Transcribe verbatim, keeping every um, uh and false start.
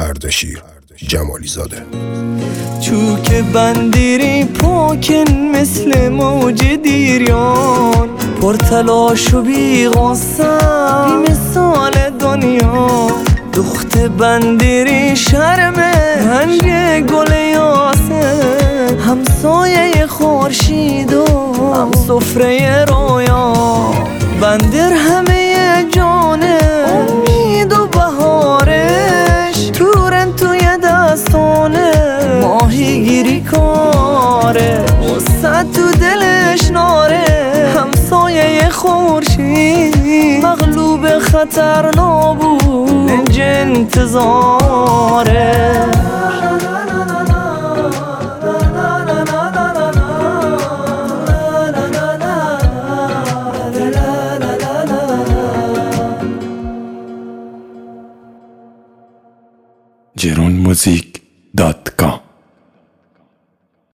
اردشیر جمالی زاده. چو که بندیری پاکن مثل موج دیریان، پر تلاش و بی غصه بی مثال دنیا. دخت بندیری شرمه رنگ گل یاسه، همسایه خورشید و هم سفره رویا. بندر همه جانه امید و بهارش، تورن توی دستانه ماهی گیری کاره. وسط تو دلش ناره همسایه خورشید، مغلوب خطر نابود لنج انتظاره. جرون موزیک دات کام